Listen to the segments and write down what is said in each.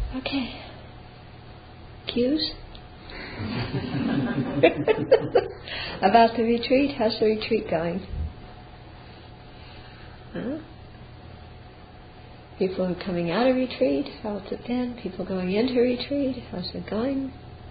Okay. Cues? About the retreat, how's the retreat going? Huh? People are coming out of retreat, how's it been? People going into retreat, how's it going?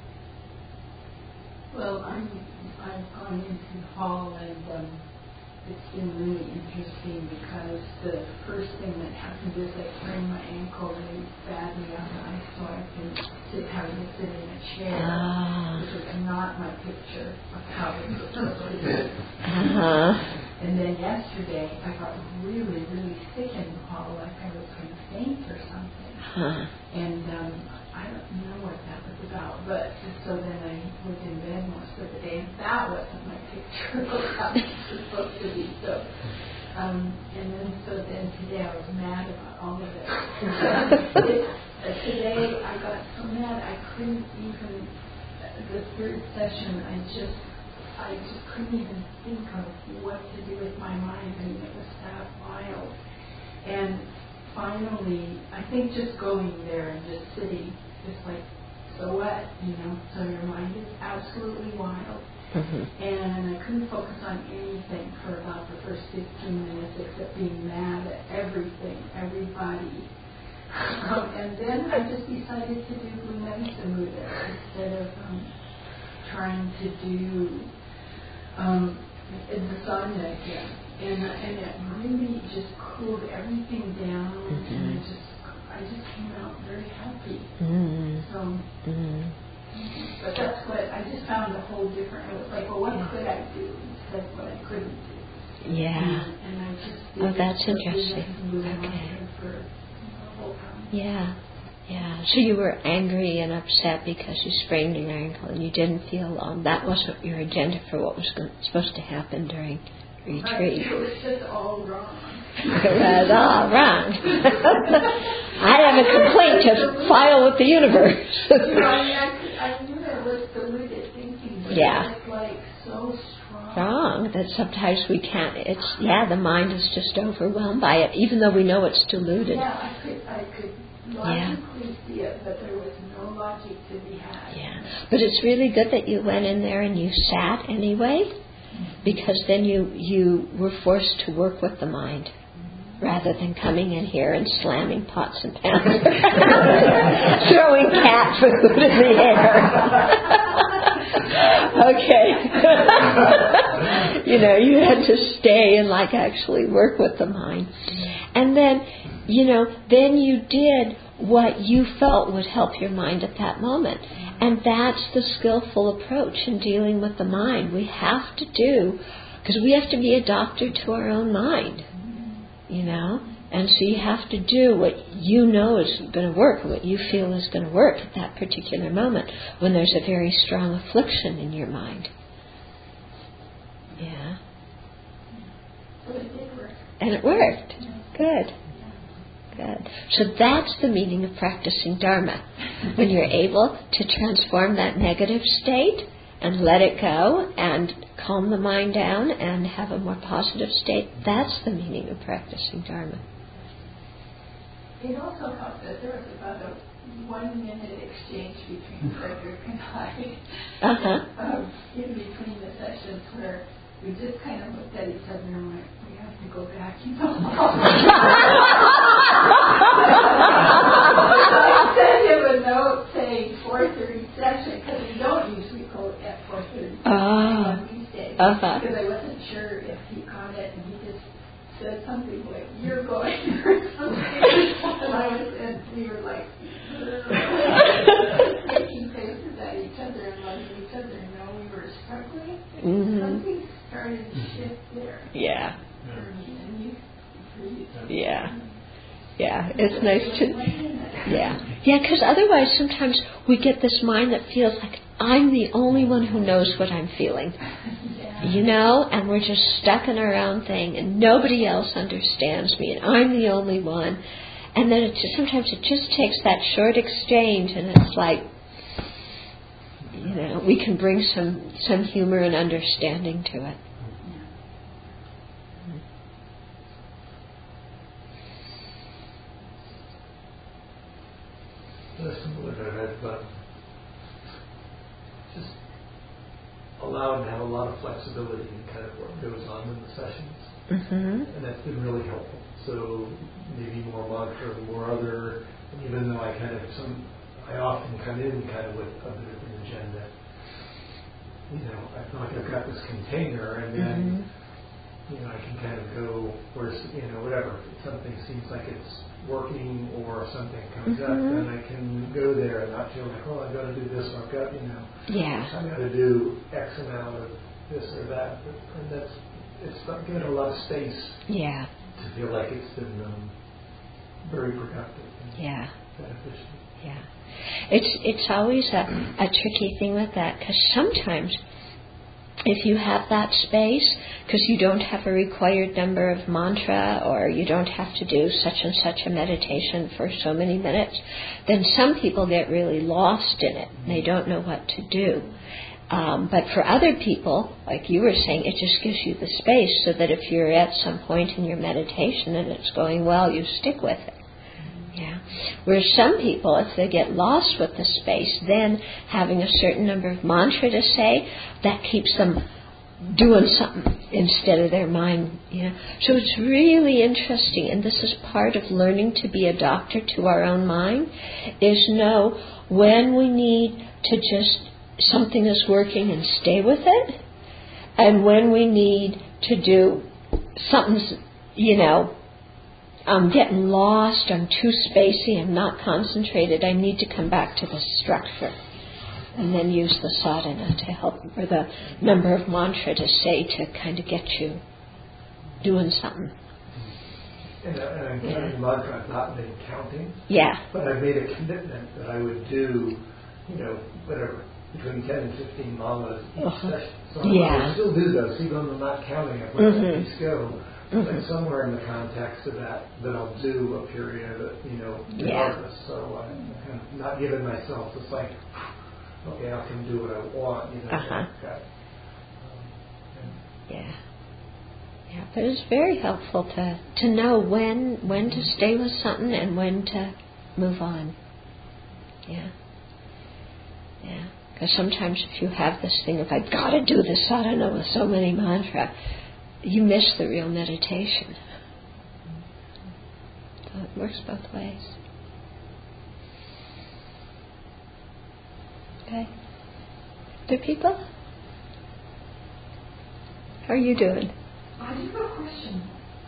Well, I've gone into the hall and it's been really interesting because the first thing that happened is I sprained my ankle really badly on ice, so I've been having to sit in a chair, which is not my picture of how it's supposed to be. And then yesterday I got really, really sick in the hall, like I was going to faint or something. And I don't know what that was about, but so then I was in bed most of the day, and that wasn't my picture of how it was supposed to be. So, and then today I was mad about all of it. Today I got so mad I couldn't even. The third session, I just couldn't even think of what to do with my mind. I mean, it was that wild. And finally, I think just going there and just sitting, just like, so what, so your mind is absolutely wild. And I couldn't focus on anything for about the first 15 minutes except being mad at everything, everybody. And then I just decided to do Blue Medicine Buddha instead of trying to do the sadhana again. And it really just cooled everything down, and I just came out very happy. So, but that's what I just found a whole different. It was like, well, what could I do instead of what I couldn't do? Yeah. And I just did that's interesting. Okay. For the whole time. Yeah. Yeah. So you were angry and upset because you sprained your ankle and you didn't feel alone. That wasn't your agenda for what was supposed to happen during retreat. It was just all wrong. It was all wrong. I have a complaint to file with the universe. I knew it was deluded thinking, but it's like so strong. That sometimes we can't. The mind is just overwhelmed by it, even though we know it's deluded. Yeah, I could logically see it, but there was no logic to be had. Yeah, but it's really good that you went in there and you sat anyway, because then you were forced to work with the mind, rather than coming in here and slamming pots and pans, throwing cat food in the air. Okay. You had to stay and actually work with the mind. And then, then you did what you felt would help your mind at that moment. And that's the skillful approach in dealing with the mind. We have to do, because we have to be a doctor to our own mind, And so you have to do what you know is going to work, what you feel is going to work at that particular moment when there's a very strong affliction in your mind. Yeah. So it did work. And it worked. Good. Good. So that's the meaning of practicing Dharma. When you're able to transform that negative state and let it go and calm the mind down and have a more positive state, that's the meaning of practicing Dharma. It also helped that there was about a 1-minute exchange between Frederick and I in between the sessions where we just kind of looked at each other and went, we have to go back, I sent him a note saying 4:30 session, because we don't usually go at 4:30 on these days, because I wasn't sure if he caught it, and he just said something like, you're going, or something, and we were like, making faces at each other and letting each other know we were struggling. Something started to shift there. Yeah. For me and you. Yeah. Yeah, it's nice to... Yeah, because otherwise sometimes we get this mind that feels like I'm the only one who knows what I'm feeling. And we're just stuck in our own thing and nobody else understands me and I'm the only one. And then sometimes it just takes that short exchange and it's like, we can bring some humor and understanding to it. similar that I've just allowed to have a lot of flexibility in kind of what goes on in the sessions. And that's been really helpful. So maybe more mantra, more other, even though I often come in kind of with a bit of an agenda. I feel like I've got this container, and then I can kind of go where whatever. If something seems like it's working or something comes up, then I can go there and not feel like, I've got to do this, or I've got, I've got to do X amount of this or that. And it's given a lot of space to feel like it's been very productive and beneficial. Yeah. It's always a tricky thing with that, because sometimes if you have that space, because you don't have a required number of mantra, or you don't have to do such and such a meditation for so many minutes, then some people get really lost in it. They don't know what to do. But for other people, like you were saying, it just gives you the space so that if you're at some point in your meditation and it's going well, you stick with it. Yeah. Whereas some people, if they get lost with the space, then having a certain number of mantra to say, that keeps them doing something instead of their mind. So it's really interesting, and this is part of learning to be a doctor to our own mind, is know when we need to just, something is working and stay with it, and when we need to do something's, I'm getting lost, I'm too spacey, I'm not concentrated, I need to come back to the structure. And then use the sadhana to help, or the number of mantra to say, to kind of get you doing something. And I'm counting mantra, I've not been counting. Yeah. But I've made a commitment that I would do, whatever, between 10 and 15 malas each session. So I still do those, even though I'm not counting it, let that piece go. But somewhere in the context of that I'll do a period, regardless. So I'm kind of not giving myself this I can do what I want, But it's very helpful to know when to stay with something and when to move on. Because sometimes if you have this thing of, I've got to do this sadhana with so many mantra, you miss the real meditation. So it works both ways. Okay. Other people? How are you doing? I do have a question.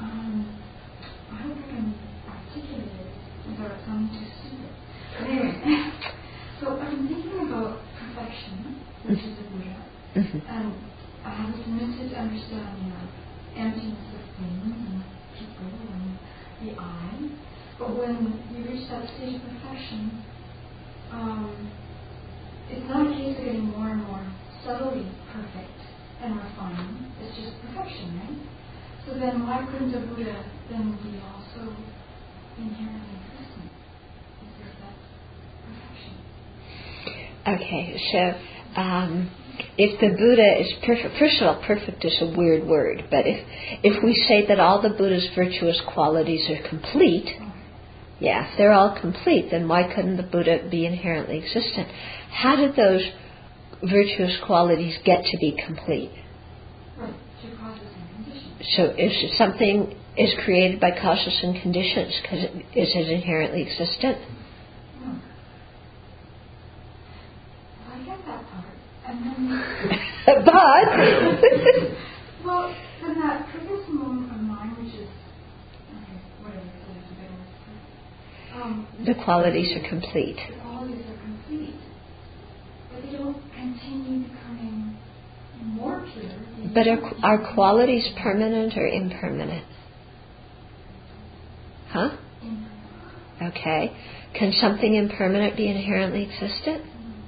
I hope I can articulate it without sounding too stupid. Anyway, so I've been thinking about perfection, which is a Buddha, and I have this limited understanding of emptiness of things and people and the I. But when you reach that stage of perfection, it's not a case of getting more and more subtly perfect and refined. It's just perfection, right? So then why couldn't a Buddha then be also inherently existent? Because that's perfection. Okay, so if the Buddha is perfect, first of all, perfect is a weird word, but if we say that all the Buddha's virtuous qualities are complete, if they're all complete, then why couldn't the Buddha be inherently existent? How did those virtuous qualities get to be complete? Right, through causes and conditions. So if something is created by causes and conditions, is it inherently existent? No. I get that part. And then But well, then that previous moment of mine, which is whatever it is, the qualities are complete. The qualities are complete, but they don't continue becoming more pure. But are qualities permanent or impermanent? Huh? Impermanent. Okay. Can something impermanent be inherently existent?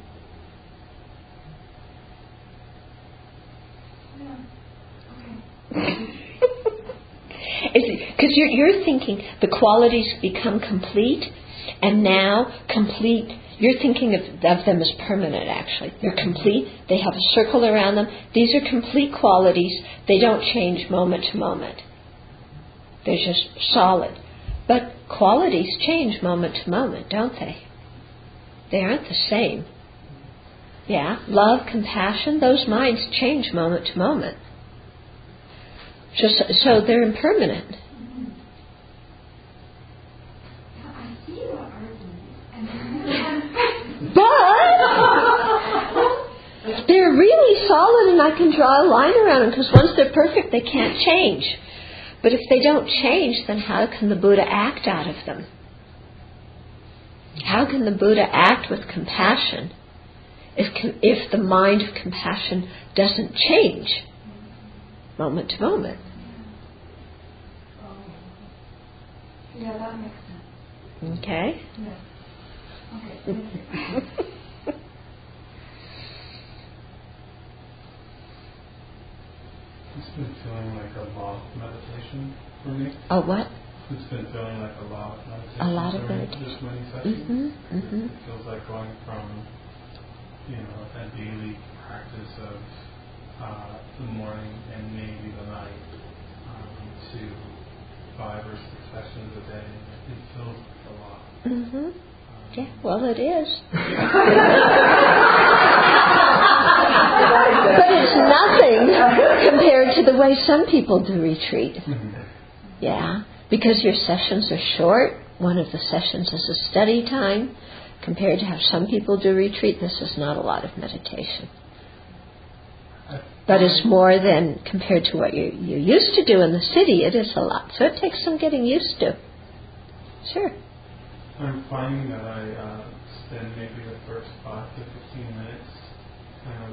Because you're thinking the qualities become complete, and now complete, you're thinking of them as permanent, actually. They're complete, they have a circle around them. These are complete qualities, they don't change moment to moment. They're just solid. But qualities change moment to moment, don't they? They aren't the same. Yeah, love, compassion, those minds change moment to moment. So they're impermanent. I see your argument. But they're really solid, and I can draw a line around them, because once they're perfect, they can't change. But if they don't change, then how can the Buddha act out of them? How can the Buddha act with compassion if the mind of compassion doesn't change moment to moment? Yeah, that makes sense. Okay? Yes. Okay. It's been feeling like a lot of meditation for me. Oh, what? It's been feeling like a lot of meditation. A lot of during meditation. This many sessions. Mm-hmm. It feels like going from, a daily practice of the morning and maybe the night to 5 or 6 sessions a day. It feels like a lot. Mm-hmm. Yeah, well, it is. But it's nothing compared to the way some people do retreat. Yeah, because your sessions are short. One of the sessions is a study time. Compared to how some people do retreat, this is not a lot of meditation. But it's more than compared to what you used to do in the city. It is a lot. So it takes some getting used to. Sure. I'm finding that I spend maybe the first 5 to 15 minutes kind of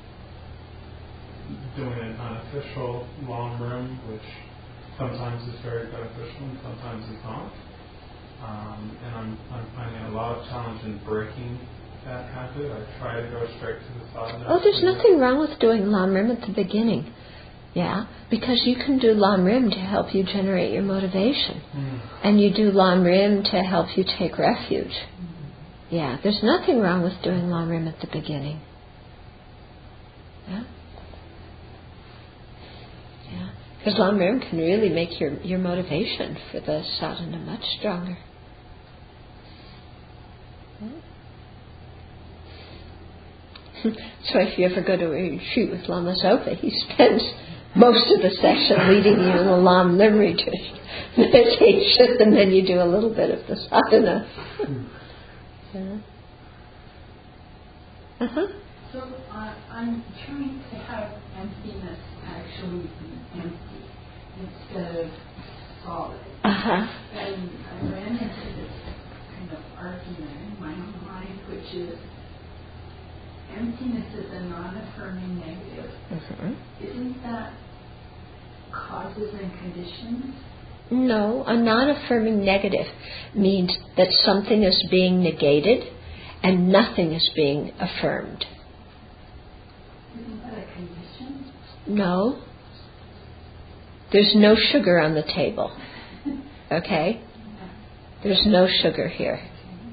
doing an unofficial long room, which sometimes is very beneficial and sometimes is not. And I'm finding a lot of challenge in breaking that habit. I try to go straight to the sadhana. Oh, there's nothing wrong with doing Lam Rim at the beginning. Yeah, because you can do Lam Rim to help you generate your motivation. And you do Lam Rim to help you take refuge. Yeah, there's nothing wrong with doing Lam Rim at the beginning. Yeah? Yeah, because Lam Rim can really make your motivation for the sadhana much stronger. So if you ever go to a retreat with Lama Zopa, he spends most of the session leading you in a Lam Rim meditation, and then you do a little bit of the sadhana. Yeah. Uh-huh. So I'm trying to have emptiness actually be empty instead of solid. Uh-huh. And I ran into this kind of argument in my own mind, which is emptiness is a non-affirming negative. Mm-hmm. Isn't that causes and conditions? No, a non-affirming negative means that something is being negated and nothing is being affirmed. Isn't that a condition? No. There's no sugar on the table. Okay? There's no sugar here.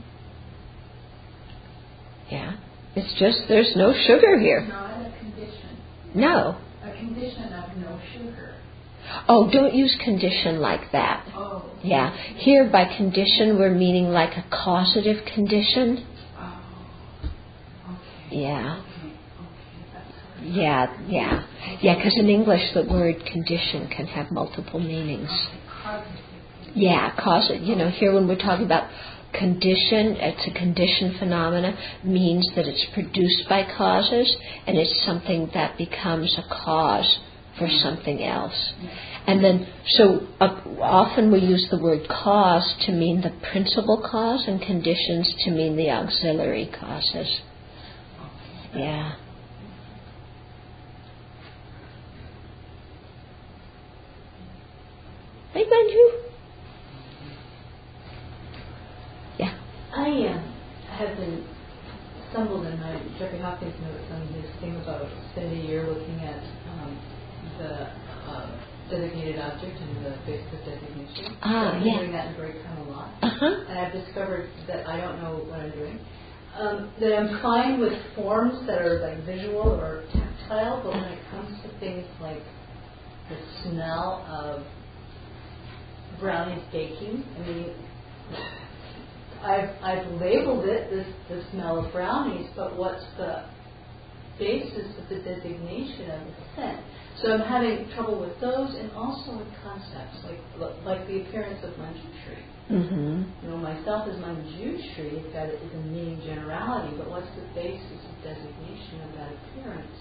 Yeah. It's just there's no sugar here. Not a condition. No. A condition of no sugar. Oh, don't use condition like that. Oh. Yeah. Here by condition we're meaning like a causative condition. Oh. Okay. Yeah. Okay. That's right. Yeah. Yeah, because in English the word condition can have multiple meanings. Causative. Yeah, here when we're talking about condition, it's a conditioned phenomena, means that it's produced by causes, and it's something that becomes a cause for something else. And then, so often we use the word cause to mean the principal cause, and conditions to mean the auxiliary causes. Yeah. Hey, Manju. Yeah. I have been stumbled in my Jeffrey Hopkins notes on his thing about spend a year looking at the designated object and the Facebook designation. I've been doing that in break time a lot. Uh-huh. And I've discovered that I don't know what I'm doing. That I'm fine with forms that are like visual or tactile, but when it comes to things like the smell of brownies baking, I mean, I've labeled it the smell of brownies, but what's the basis of the designation of the scent? So I'm having trouble with those, and also with concepts like the appearance of Manjushri. Mm-hmm. You know, myself as Manjushri, it's got a meaning generality, but what's the basis of designation of that appearance?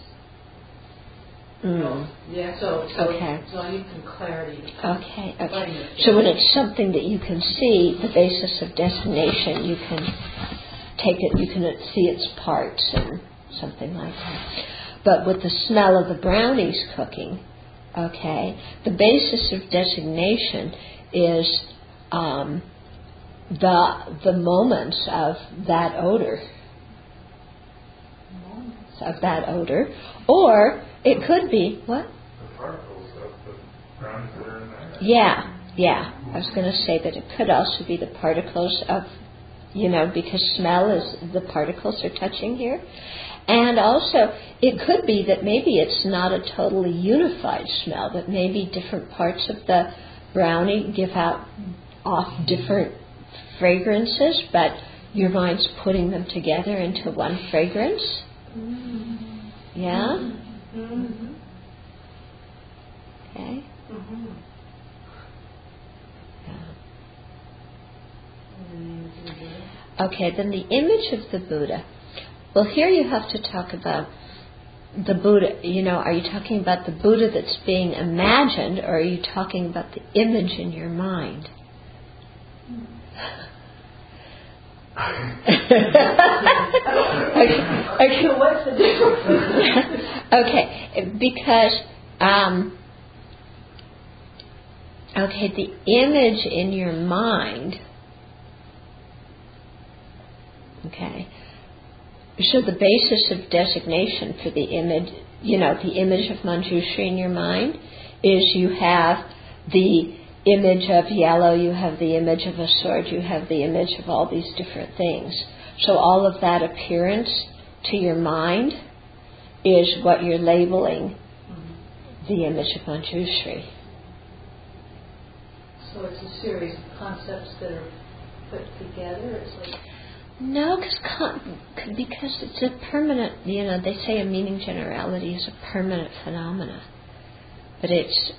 Yeah, so I need some clarity. Okay. So when it's something that you can see, the basis of designation, you can take it, you can see its parts and something like that. But with the smell of the brownies cooking, the basis of designation is the moments of that odor. Or it could be, what? The particles of the brownies that are in there. Yeah. I was going to say that it could also be the particles of, because smell is, the particles are touching here. And also, it could be that maybe it's not a totally unified smell, that maybe different parts of the brownie give off different fragrances, but your mind's putting them together into one fragrance. Mm-hmm. Yeah? Mm-hmm. Okay. Mm-hmm. Yeah. Okay, then the image of the Buddha. Well, here you have to talk about the Buddha. Are you talking about the Buddha that's being imagined, or are you talking about the image in your mind? Okay. So what's the difference? Okay, because the image in your mind. Okay. So the basis of designation for the image, the image of Manjushri in your mind is you have the image of yellow, you have the image of a sword, you have the image of all these different things. So all of that appearance to your mind is what you're labeling the image of Manjushri. So it's a series of concepts that are put together. It's like no, because it's a permanent. They say a meaning generality is a permanent phenomena, but it's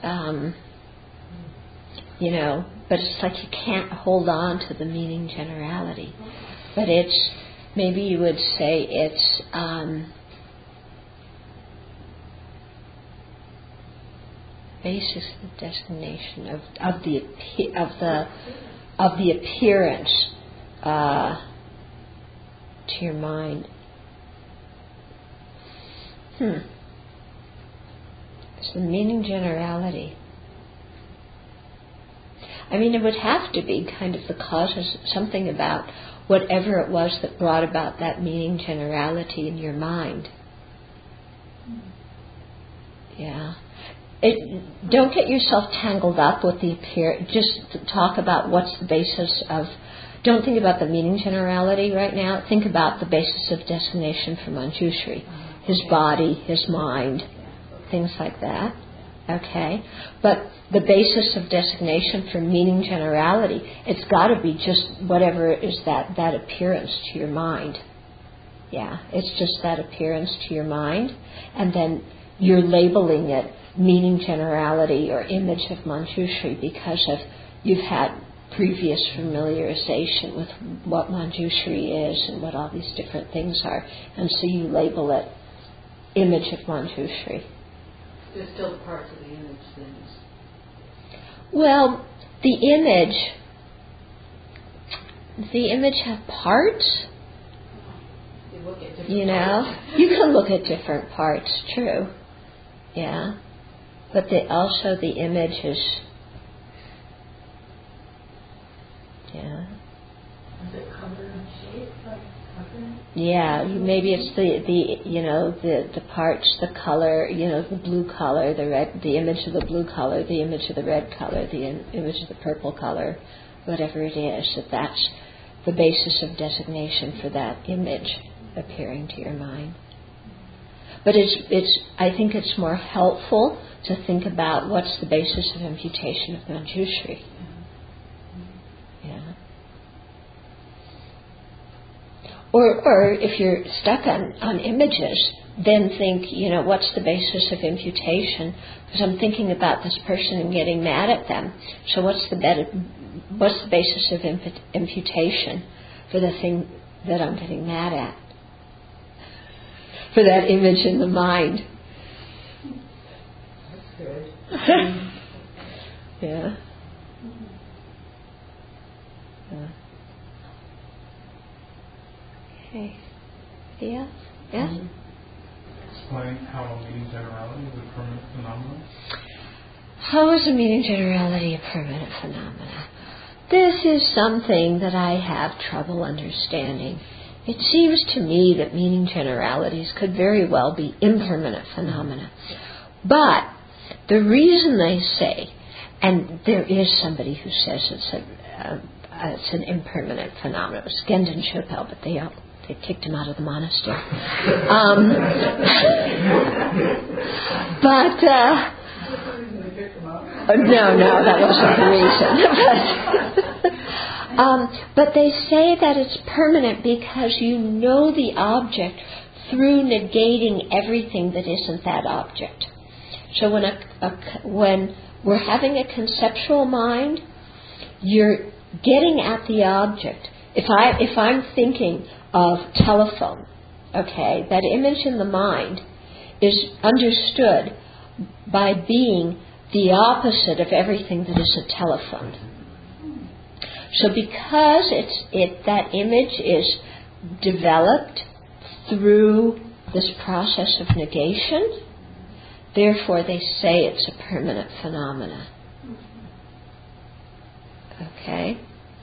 but it's like you can't hold on to the meaning generality. But it's, maybe you would say it's basis of designation of the appearance to your mind. It's the meaning generality. I mean, it would have to be kind of the causes, something about whatever it was that brought about that meaning generality in your mind. Yeah. Don't get yourself tangled up with the just talk about what's the basis of. Don't think about the meaning generality right now. Think about the basis of designation for Manjushri. His body, his mind, things like that. Okay? But the basis of designation for meaning generality, it's got to be just whatever is that appearance to your mind. Yeah, it's just that appearance to your mind. And then you're labeling it meaning generality or image of Manjushri because of you've had previous familiarization with what Manjushri is and what all these different things are. And so you label it image of Manjushri. There's still parts of the image things. Well, the image have parts. You look at different parts. You can look at different parts, true. Yeah. But also the image is, Is it color and shape? Like color? Yeah, maybe it's the parts, the color, the blue color, the red, the image of the blue color, the image of the red color, the image of the purple color, whatever it is, that's the basis of designation for that image appearing to your mind. But I think it's more helpful to think about what's the basis of imputation of Manjushri. Yeah. Or if you're stuck on images, then think, what's the basis of imputation? Because I'm thinking about this person and getting mad at them. So what's the basis of imputation for the thing that I'm getting mad at? For that image in the mind. That's good. Yeah. Okay. Yeah? Yeah? Explain how a meaning generality is a permanent phenomenon. How is a meaning generality a permanent phenomenon? This is something that I have trouble understanding. It seems to me that meaning generalities could very well be impermanent phenomena. But the reason they say, and there is somebody who says it's an impermanent phenomenon, it was Gendon Chopel, but they kicked him out of the monastery. No, that wasn't the reason. But they say that it's permanent because you know the object through negating everything that isn't that object. So when we're having a conceptual mind, you're getting at the object. If I'm thinking of telephone, okay, that image in the mind is understood by being the opposite of everything that is a telephone. So because that image is developed through this process of negation, therefore they say it's a permanent phenomena. Okay?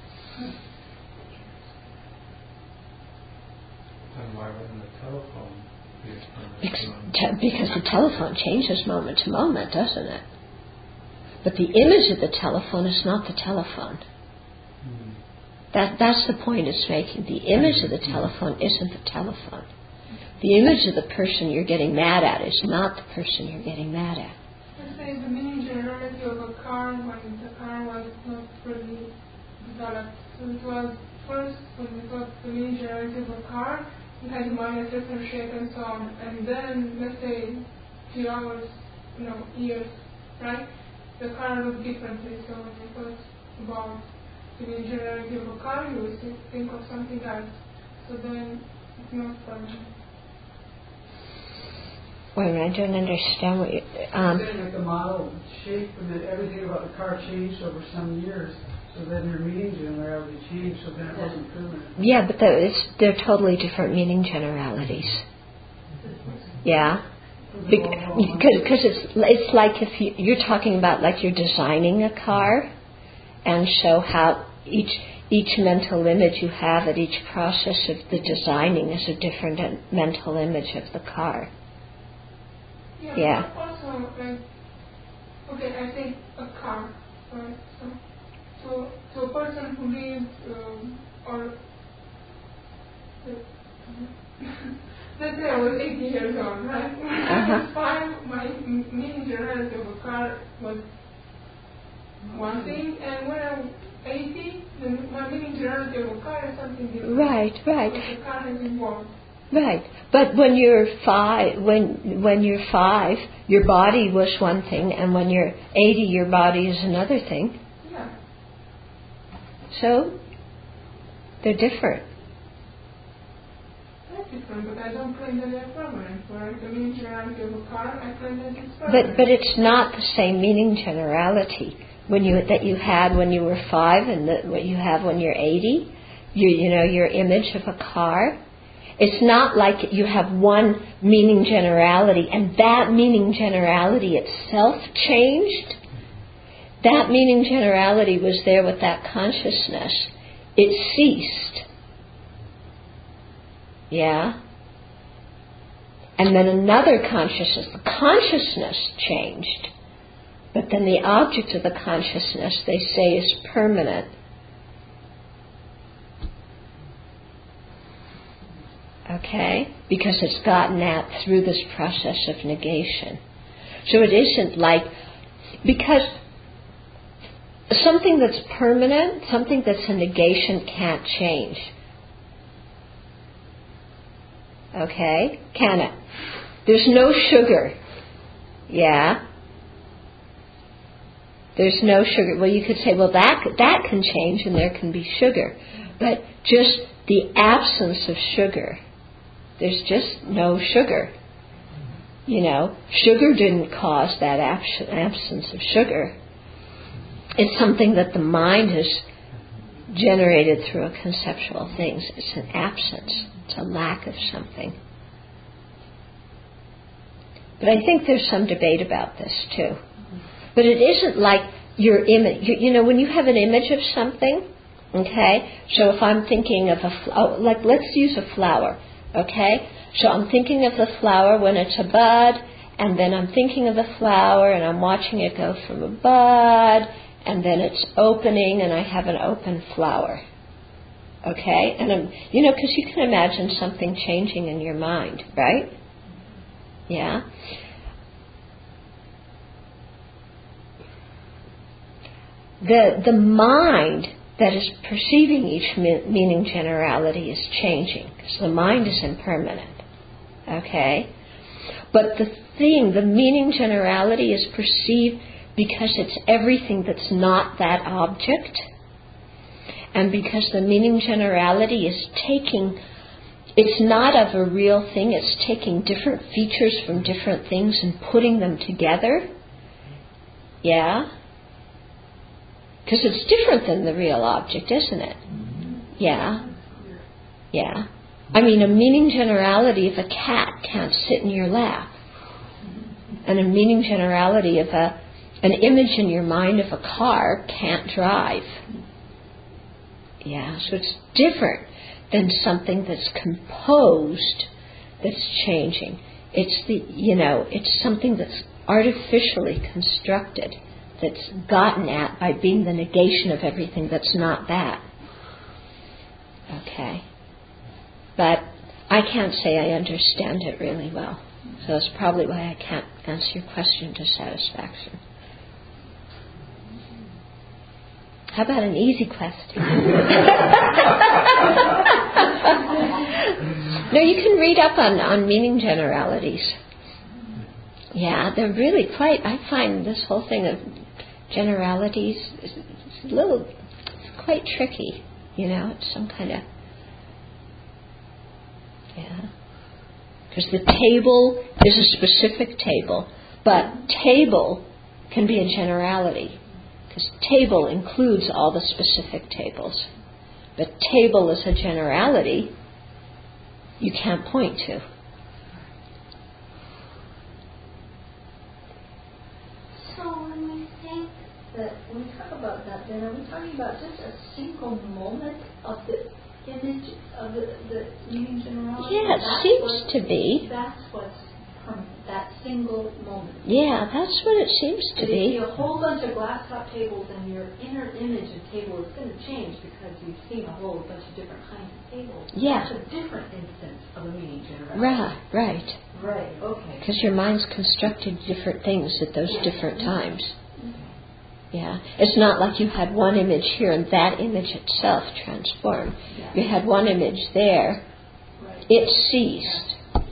Then why wouldn't the telephone be a permanent phenomenon? Because the telephone changes moment to moment, doesn't it? But the image of the telephone is not the telephone. That's the point it's making. The image of the telephone isn't the telephone. The image of the person you're getting mad at is not the person you're getting mad at. Let's say the meaning generality of a car when the car was not fully developed. So it was first when we thought the meaning generality of a car, you had in mind a certain shape and so on. And then, let's say, few hours, years, right? The car looked differently. So when you thought about the meaning generality of a car, you would think of something else. So then it's not permanent. Wait a minute, I don't understand what you... saying like the model shape and then everything about the car changed over some years. So then your meaning generality changed, so then it wasn't permanent. Yeah, but they're totally different meaning generalities. Yeah? Because it's like if you're talking about like you're designing a car, and so how each mental image you have at each process of the designing is a different mental image of the car. Yeah. Also, like, I think a car, right? So to a person who lives, let's say I was 80 years old, right? When I was 5, my meaning generality of a car was one thing, and when I'm 80, then my meaning generality of a car is something different. Right. Because the car has evolved. Right, but when you're 5, your body was one thing, and when you're 80, your body is another thing. Yeah. So they're different. That's different, but I don't claim that they're permanent. Whereas the meaning generality of a car, I claim that it's permanent. But it's not the same meaning generality that you had when you were 5 and what you have when you're 80. Your image of a car. It's not like you have one meaning generality and that meaning generality itself changed. That meaning generality was there with that consciousness. It ceased. Yeah? And then another consciousness. The consciousness changed. But then the object of the consciousness, they say, is permanent. Okay? Because it's gotten at through this process of negation. So it isn't like... Because something that's permanent, something that's a negation can't change. Okay? Can it? There's no sugar. Yeah? There's no sugar. Well, you could say, well, that can change and there can be sugar. But just the absence of sugar. There's just no sugar. You know, sugar didn't cause that absence of sugar. It's something that the mind has generated through conceptual things. It's an absence. It's a lack of something. But I think there's some debate about this too. But it isn't like your image. You know, when you have an image of something, okay? So if I'm thinking of like let's use a flower, okay? So I'm thinking of the flower when it's a bud, and then I'm thinking of the flower, and I'm watching it go from a bud, and then it's opening, and I have an open flower. Okay? And because you can imagine something changing in your mind, right? Yeah? The mind that is perceiving each meaning generality is changing, because the mind is impermanent. Okay? But the meaning generality is perceived because it's everything that's not that object, and because the meaning generality is it's not of a real thing, it's taking different features from different things and putting them together. Yeah? Because it's different than the real object, isn't it? Yeah. Yeah. I mean, a meaning generality of a cat can't sit in your lap. And a meaning generality of an image in your mind of a car can't drive. Yeah, so it's different than something that's composed that's changing. It's something that's artificially constructed, that's gotten at by being the negation of everything that's not that. Okay. But I can't say I understand it really well. So that's probably why I can't answer your question to satisfaction. How about an easy question? No, you can read up on meaning generalities. Yeah, they're really I find this whole thing of generalities is quite tricky. It's some kind of, because the table is a specific table, but table can be a generality, because table includes all the specific tables. But table is a generality you can't point to. So when we talk about that, then are we talking about just a single moment of the image of the meaning generality? Yeah, it seems to be. That's what's from that single moment. Yeah, that's what it seems to be. If you see a whole bunch of glass top tables and your inner image of table is going to change because you've seen a whole bunch of different kinds of tables. Yeah. That's a different instance of a meaning generality. Right. Right, okay. Because your mind's constructed different things at those different times. Yeah. It's not like you had one image here and that image itself transformed. Yeah. You had one image there. Right. It ceased.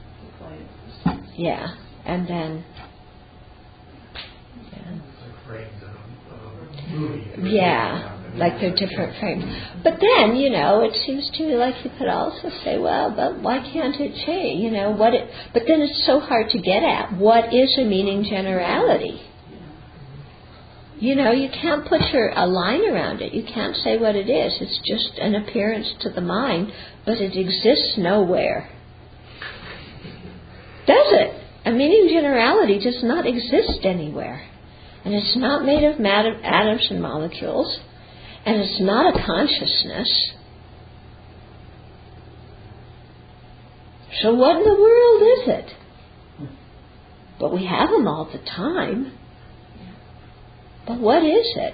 Yeah. And then... Yeah. Like they're different frames. But then, it seems to me like you could also say, well, but why can't it change? But then it's so hard to get at. What is a meaning generality? You can't put a line around it. You can't say what it is. It's just an appearance to the mind, but it exists nowhere. Does it? A meaning generality does not exist anywhere. And it's not made of atoms and molecules. And it's not a consciousness. So what in the world is it? But we have them all the time. But what is it?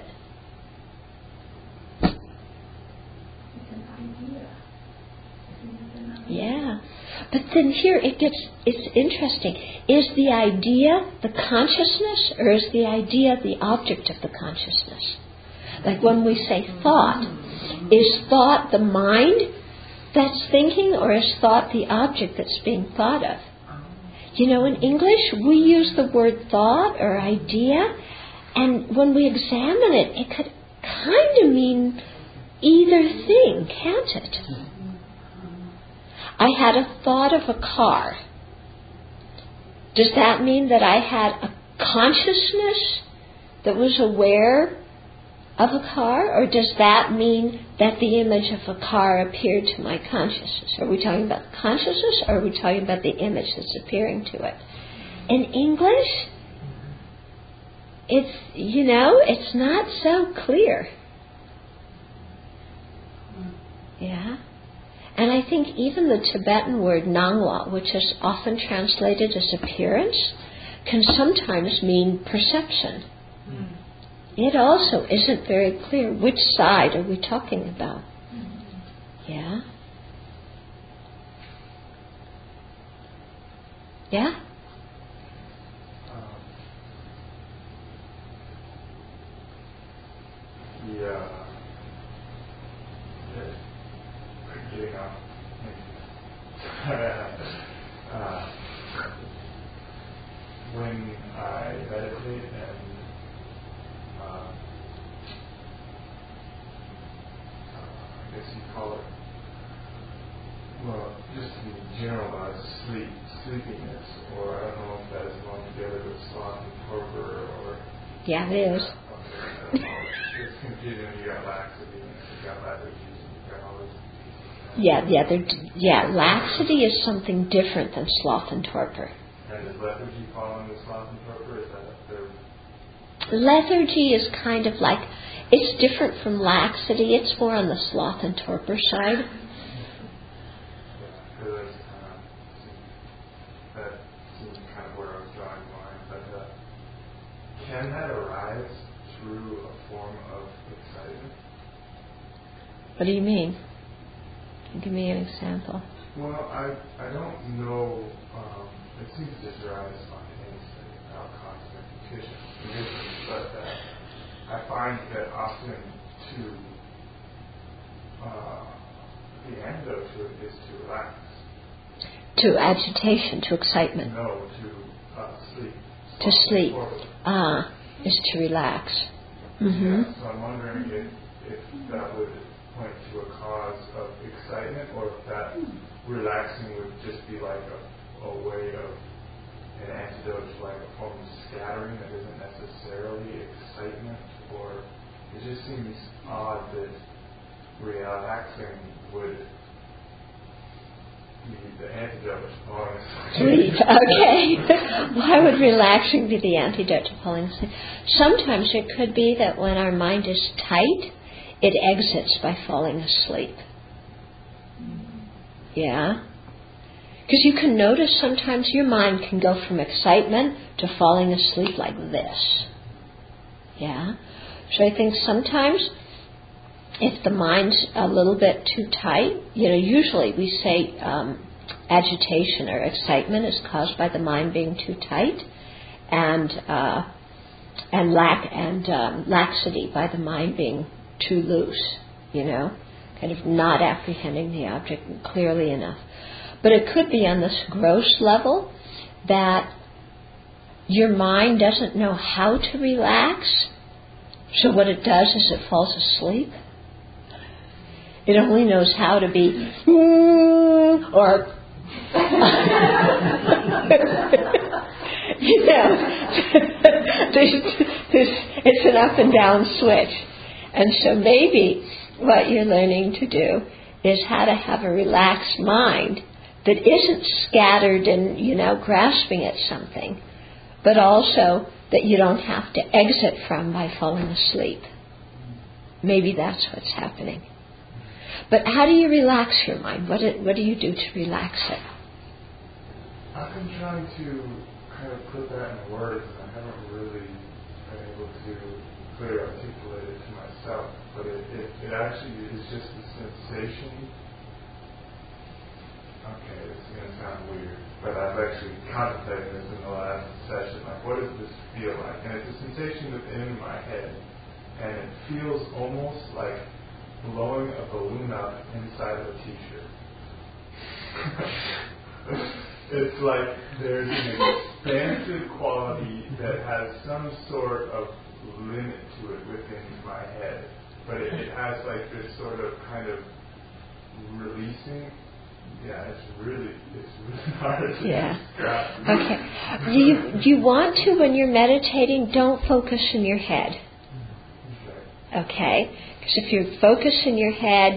Yeah. But then here it's interesting. Is the idea the consciousness, or is the idea the object of the consciousness? Like when we say thought, is thought the mind, that's thinking, or is thought the object that's being thought of? You know, in English, we use the word thought or idea, and when we examine it, it could kind of mean either thing, can't it? I had a thought of a car. Does that mean that I had a consciousness that was aware of a car? Or does that mean that the image of a car appeared to my consciousness? Are we talking about consciousness, or are we talking about the image that's appearing to it? In English, it's not so clear. Yeah. And I think even the Tibetan word nangwa, which is often translated as appearance, can sometimes mean perception. It also isn't very clear which side are we talking about. Yeah? Yeah? Getting off. When I meditate and I guess you call it, well, just in general about sleepiness, or I don't know if that is going together with sloth and torpor, or... Yeah, it is. Okay, I don't know. It's confusing. You got laxity, you got lethargy, you got all this. Laxity is something different than sloth and torpor. And does lethargy fall into sloth and torpor? Is that lethargy is kind of like, it's different from laxity. It's more on the sloth and torpor side. That seems kind of where I was drawing the line. But can that arise through a form of excitement? What do you mean? Give me an example. Well, I don't know. It seems to just arise spontaneously without constant conditions. But I find that often the antidote to it is to relax. To agitation, to excitement. No, to sleep. To sleep. Is to relax. Mm-hmm. Yeah, so I'm wondering if that would point to a cause of excitement, or if that relaxing would just be like a way of an antidote to like a form of scattering that isn't necessarily excitement, or it just seems odd that relaxing would be the antidote to falling asleep. Okay. Why would relaxing be the antidote to falling asleep? Sometimes it could be that when our mind is tight, it exits by falling asleep. Yeah? Because you can notice sometimes your mind can go from excitement to falling asleep like this. Yeah? So I think sometimes if the mind's a little bit too tight, usually we say agitation or excitement is caused by the mind being too tight, and laxity by the mind being too loose, kind of not apprehending the object clearly enough. But it could be on this gross level that your mind doesn't know how to relax, so what it does is it falls asleep. It only knows how to be, or, it's an up and down switch. And so maybe what you're learning to do is how to have a relaxed mind that isn't scattered and, grasping at something, but also that you don't have to exit from by falling asleep. Maybe that's what's happening. But how do you relax your mind? What do you do to relax it? I've been trying to kind of put that in words, and I haven't really been able to clearly articulate it to myself. But it actually is just the sensation. Okay, this is going to sound weird, but I've actually contemplated this in the last session. Like, what does this feel like? And it's a sensation within my head, and it feels almost like blowing a balloon up inside of a t-shirt. It's like there's an expansive quality that has some sort of limit to it within my head, but it has like this sort of kind of releasing. Yeah, it's really hard to describe. Okay. Do you want to, when you're meditating, don't focus in your head. Okay? Because if you focus in your head,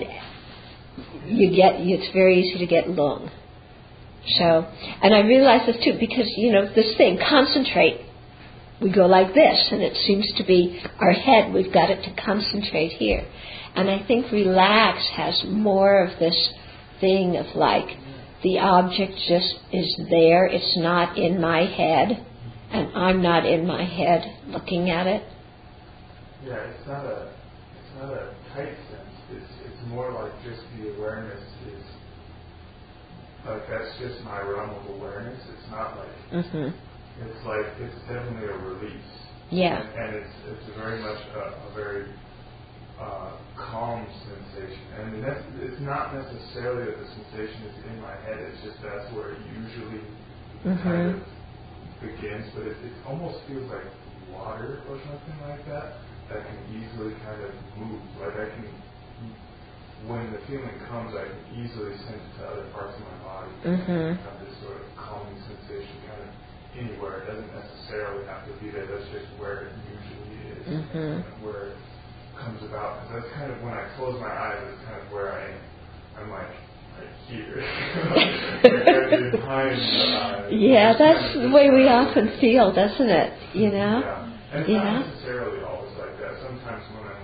it's very easy to get lung. So, and I realize this too, because, this thing, concentrate, we go like this, and it seems to be our head, we've got it to concentrate here. And I think relax has more of this thing of like, the object just is there, it's not in my head, and I'm not in my head looking at it. Yeah, it's not a tight sense. It's more like just the awareness is like that's just my realm of awareness. It's not like it's like it's definitely a release. Yeah. And it's very much a very calm sensation. And it's not necessarily that the sensation is in my head. It's just that's where it usually kind of begins. But it almost feels like water or something like that can easily kind of move. Like I can, when the feeling comes, I can easily sense it to other parts of my body. Have this sort of calming sensation kind of anywhere. It doesn't necessarily have to be there. That's just where it usually is, and where it comes about. Because that's kind of when I close my eyes, that's kind of where I am. I'm like here. Like behind the eyes. Yeah, that's the way we often feel, doesn't it? Yeah. And it's not necessarily always like that. Sometimes when I'm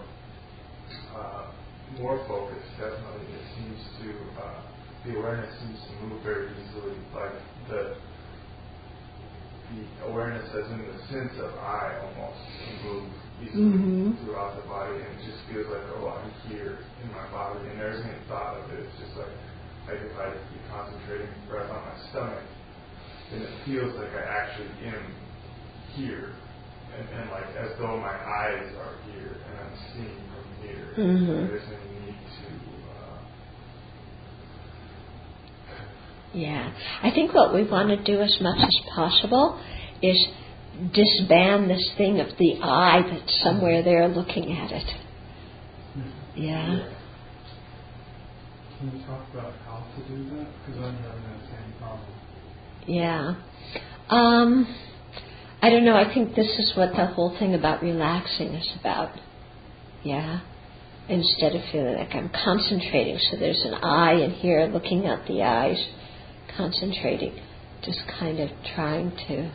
more focused, definitely it seems to, the awareness seems to move very easily. Like the awareness as in the sense of I almost can move easily throughout the body, and it just feels like, oh, I'm here in my body, and there isn't any thought of it. It's just like if I be concentrating breath on my stomach, then it feels like I actually am here. And like as though my eyes are here and I'm seeing from here. There isn't any need to. Yeah. I think what we want to do as much as possible is disband this thing of the I that's somewhere there looking at it. Yeah. Can you talk about how to do that? Because I'm having that same problem. Yeah. I don't know, I think this is what the whole thing about relaxing is about. Yeah. Instead of feeling like I'm concentrating, so there's an I in here looking at the eyes, concentrating, just kind of trying to,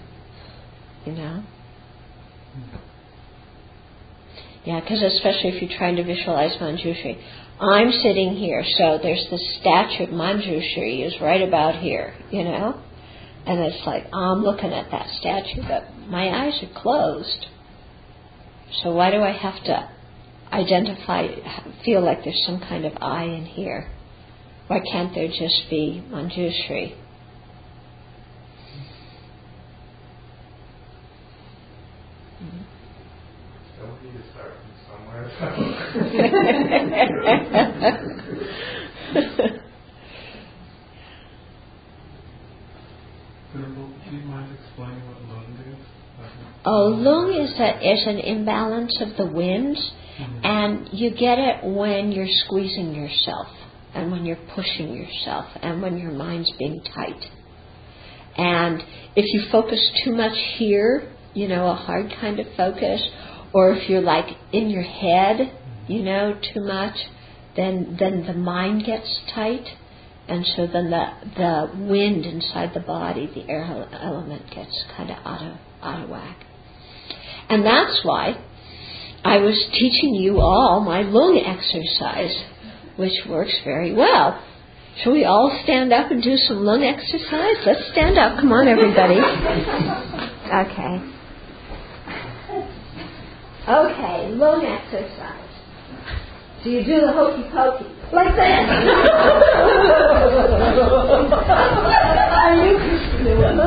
Yeah, because especially if you're trying to visualize Manjushri. I'm sitting here, so there's the statue of Manjushri is right about here, And it's like, I'm looking at that statue, but my eyes are closed. So why do I have to feel like there's some kind of I in here? Why can't there just be Manjushri? Don't need to start from somewhere. Do you mind explaining what lung is? Lung is an imbalance of the winds, and you get it when you're squeezing yourself, and when you're pushing yourself, and when your mind's being tight. And if you focus too much here, a hard kind of focus, or if you're like in your head, too much, then the mind gets tight. And so then the wind inside the body, the air element, gets kind of out of whack. And that's why I was teaching you all my lung exercise, which works very well. Shall we all stand up and do some lung exercise? Let's stand up. Come on, everybody. Okay, lung exercise. So you do the hokey pokey. Like that. You can do it.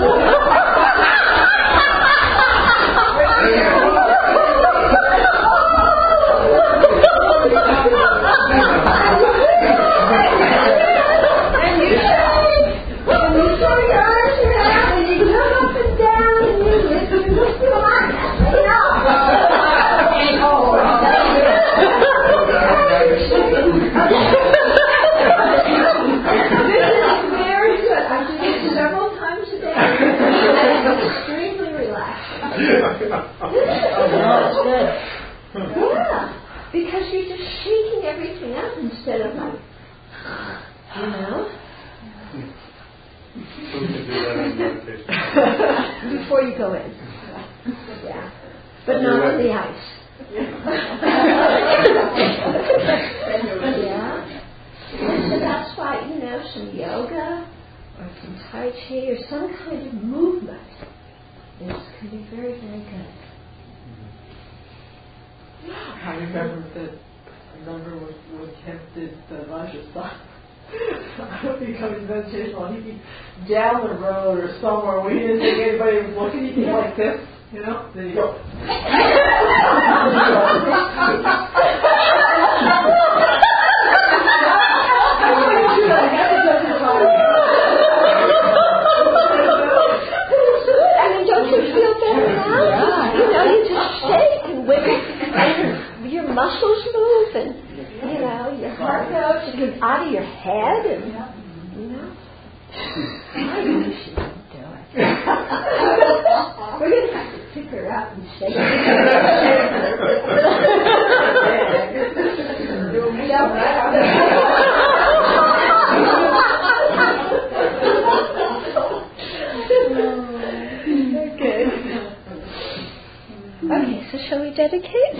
And you show your meditation. Before you go in. Yeah. But not on the ice. Yeah. So that's why, some yoga or some Tai Chi or some kind of movement can be very, very good. I remember when Kemp did the Rajasthan. I don't think coming to meditation while he'd be down the road or somewhere where he didn't think anybody was looking, he'd be like this, then he'd go. Don't you feel better now? Yeah. You just shake and wiggle, and your muscles move, and your heart goes, and you're out of your head, and I know she didn't do it. We're going to have to pick her up and shake her. Okay, so shall we dedicate?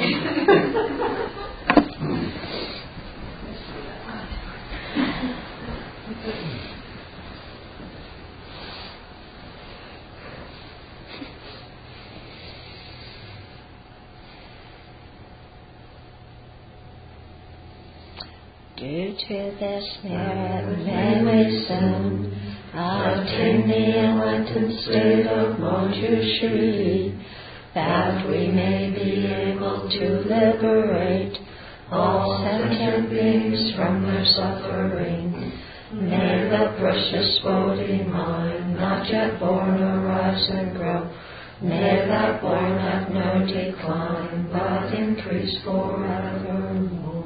Due to this merit, may we soon obtain the enlightened state of Manjushri, that we may be able to liberate all sentient beings from their suffering. May the precious Bodhi mind, not yet born, arise and grow. May that born have no decline, but increase forevermore.